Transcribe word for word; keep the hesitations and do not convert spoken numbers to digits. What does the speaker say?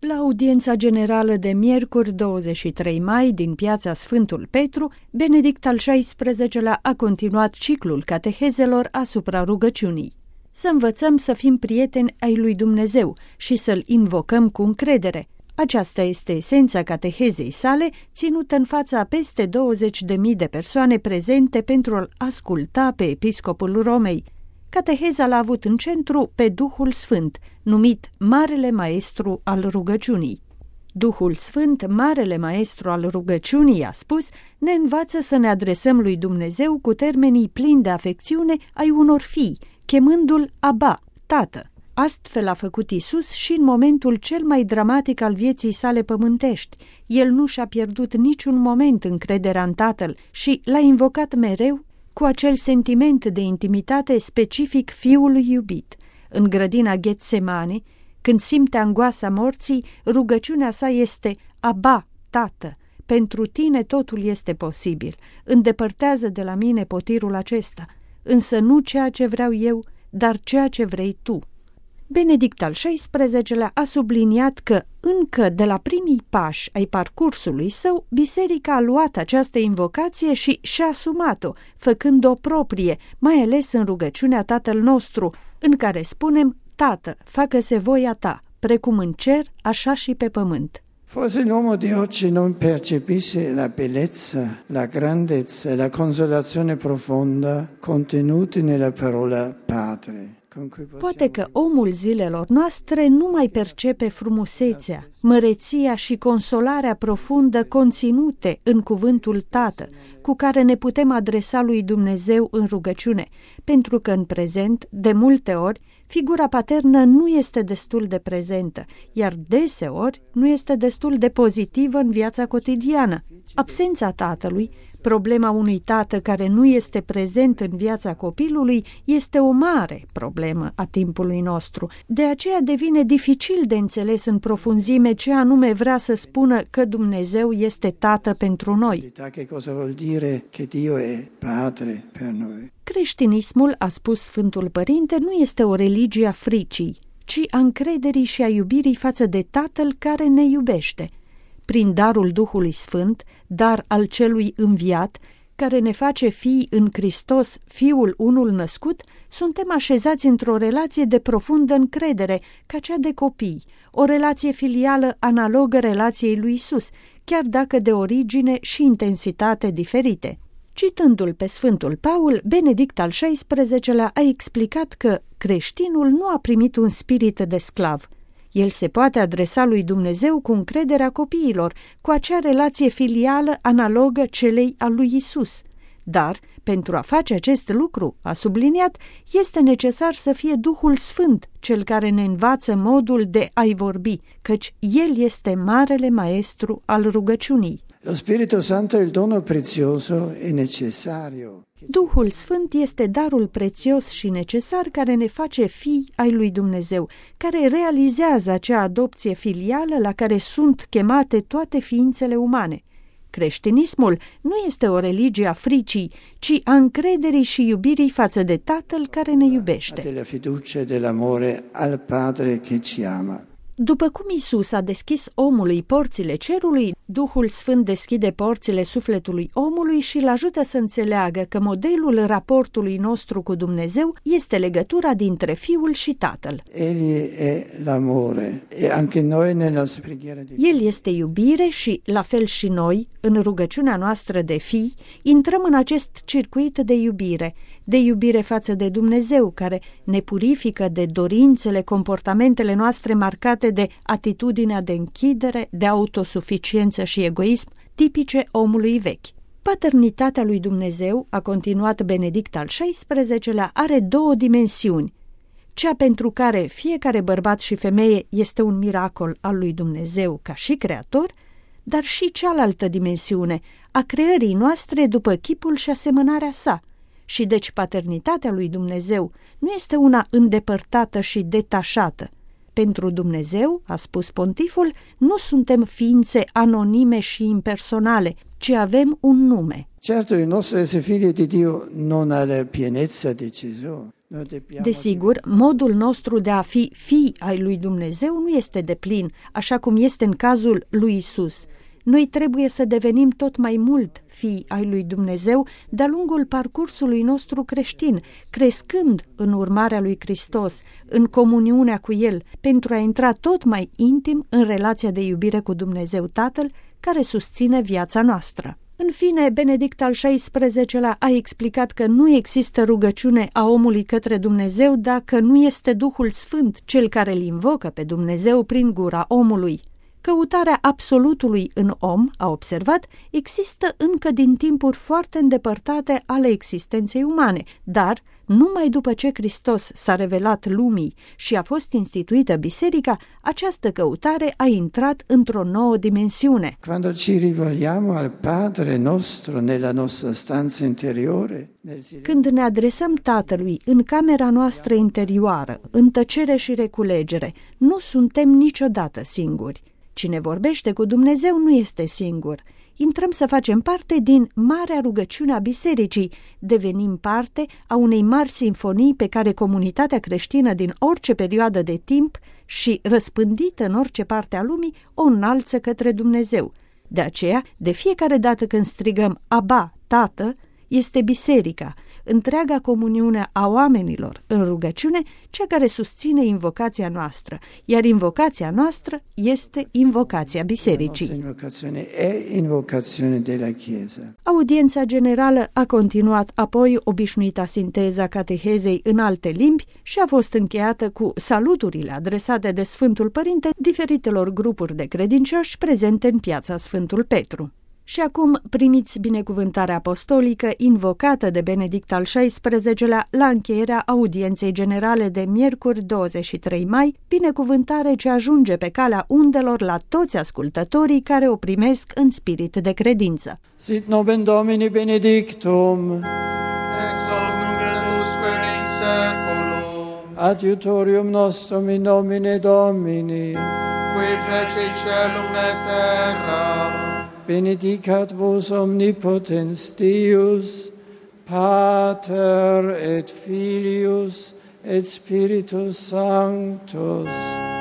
La audiența generală de miercuri douăzeci și trei mai din Piața Sfântul Petru, Benedict al șaisprezecelea a continuat ciclul catehezelor asupra rugăciunii. Să învățăm să fim prieteni ai lui Dumnezeu și să-L invocăm cu încredere. Aceasta este esența catehezei sale, ținută în fața peste douăzeci de mii de persoane prezente pentru a-l asculta pe episcopul Romei. Cateheza l-a avut în centru pe Duhul Sfânt, numit Marele Maestru al Rugăciunii. Duhul Sfânt, Marele Maestru al Rugăciunii, a spus, ne învață să ne adresăm lui Dumnezeu cu termenii plini de afecțiune ai unor fii, chemându-l Aba, Tată. Astfel a făcut Iisus și în momentul cel mai dramatic al vieții sale pământești. El nu și-a pierdut niciun moment încrederea în Tatăl și l-a invocat mereu cu acel sentiment de intimitate specific Fiului iubit. În grădina Ghetsemane, când simte angoasa morții, rugăciunea sa este Aba, Tată, pentru tine totul este posibil, îndepărtează de la mine potirul acesta, însă nu ceea ce vreau eu, dar ceea ce vrei tu. Benedict al șaisprezecelea a subliniat că, încă de la primii pași ai parcursului său, biserica a luat această invocație și și-a asumat-o, făcând-o proprie, mai ales în rugăciunea Tatăl nostru, în care spunem, Tată, facă-se voia ta, precum în cer, așa și pe pământ. Forse l'uomo di oggi non percepisse la bellezza, la grandezza e la consolazione profonda contenuti nella parola Padre. Poate că omul zilelor noastre nu mai percepe frumusețea, măreția și consolarea profundă conținute în cuvântul Tată, cu care ne putem adresa lui Dumnezeu în rugăciune, pentru că în prezent, de multe ori, figura paternă nu este destul de prezentă, iar deseori nu este destul de pozitivă în viața cotidiană. Absența tatălui, problema unui tată care nu este prezent în viața copilului, este o mare problemă a timpului nostru. De aceea devine dificil de înțeles în profunzime ce anume vrea să spună că Dumnezeu este Tată pentru noi. Creștinismul, a spus Sfântul Părinte, nu este o religie a fricii, ci a încrederii și a iubirii față de Tatăl care ne iubește. Prin darul Duhului Sfânt, dar al celui înviat, care ne face fii în Hristos, Fiul unul născut, suntem așezați într-o relație de profundă încredere, ca cea de copii, o relație filială analogă relației lui Isus, chiar dacă de origine și intensitate diferite. Citându-l pe Sfântul Paul, Benedict al șaisprezecelea a explicat că creștinul nu a primit un spirit de sclav. El se poate adresa lui Dumnezeu cu încrederea copiilor, cu acea relație filială analogă celei a lui Isus. Dar, pentru a face acest lucru, a subliniat, este necesar să fie Duhul Sfânt cel care ne învață modul de a-i vorbi, căci El este Marele Maestru al rugăciunii. Lo Spirito Santo è il dono prezioso e necessario. Duhul Sfânt este darul prețios și necesar care ne face fii ai lui Dumnezeu, care realizează acea adopție filială la care sunt chemate toate ființele umane. Creștinismul nu este o religie a fricii, ci a încrederii și iubirii față de Tatăl care ne iubește. Della fiducia e dell'amore al Padre che ci ama. După cum Iisus a deschis omului porțile cerului, Duhul Sfânt deschide porțile sufletului omului și îl ajută să înțeleagă că modelul raportului nostru cu Dumnezeu este legătura dintre Fiul și Tatăl. El este iubire și, la fel și noi, în rugăciunea noastră de fii, intrăm în acest circuit de iubire, de iubire față de Dumnezeu, care ne purifică de dorințele, comportamentele noastre marcate de atitudinea de închidere, de autosuficiență și egoism tipice omului vechi. Paternitatea lui Dumnezeu, a continuat Benedict al șaisprezecelea, are două dimensiuni. Cea pentru care fiecare bărbat și femeie este un miracol al lui Dumnezeu ca și creator, dar și cealaltă dimensiune, a creării noastre după chipul și asemănarea sa. Și deci paternitatea lui Dumnezeu nu este una îndepărtată și detașată. Pentru Dumnezeu, a spus pontiful, nu suntem ființe anonime și impersonale, ci avem un nume. Certo, il nostro essere figli di Dio non ha la pienezza di Gesù. Desigur, modul nostru de a fi fii ai lui Dumnezeu nu este deplin, așa cum este în cazul lui Isus. Noi trebuie să devenim tot mai mult fii ai lui Dumnezeu de-a lungul parcursului nostru creștin, crescând în urmarea lui Hristos, în comuniunea cu El, pentru a intra tot mai intim în relația de iubire cu Dumnezeu Tatăl, care susține viața noastră. În fine, Benedict al șaisprezecelea a explicat că nu există rugăciune a omului către Dumnezeu dacă nu este Duhul Sfânt cel care îl invocă pe Dumnezeu prin gura omului. Căutarea absolutului în om, a observat, există încă din timpuri foarte îndepărtate ale existenței umane, dar numai după ce Hristos s-a revelat lumii și a fost instituită biserica, această căutare a intrat într-o nouă dimensiune. Quando ci rivolgiamo al Padre nostro nella nostra stanza interiore, când ne adresăm Tatălui în camera noastră interioară, în tăcere și reculegere, nu suntem niciodată singuri. Cine vorbește cu Dumnezeu nu este singur. Intrăm să facem parte din marea rugăciune a bisericii, devenim parte a unei mari sinfonii pe care comunitatea creștină din orice perioadă de timp și răspândită în orice parte a lumii o înalță către Dumnezeu. De aceea, de fiecare dată când strigăm Aba, Tată, este biserica, întreaga comuniune a oamenilor în rugăciune, cea care susține invocația noastră, iar invocația noastră este invocația bisericii. Invocazione è invocazione della Chiesa. Audiența generală a continuat apoi obișnuita sinteza catehezei în alte limbi și a fost încheiată cu saluturile adresate de Sfântul Părinte diferitelor grupuri de credincioși prezente în piața Sfântul Petru. Și acum primiți binecuvântarea apostolică invocată de Benedict al șaisprezecelea la încheierea audienței generale de miercuri douăzeci și trei mai, binecuvântare ce ajunge pe calea undelor la toți ascultătorii care o primesc în spirit de credință. Sit nomen Domini benedictum, Ex hoc nunc et usque in seculum, adiutorium nostrum in nomine Domini, qui feci caelum et terram, benedicat vos omnipotens Deus, Pater et Filius et Spiritus Sanctus.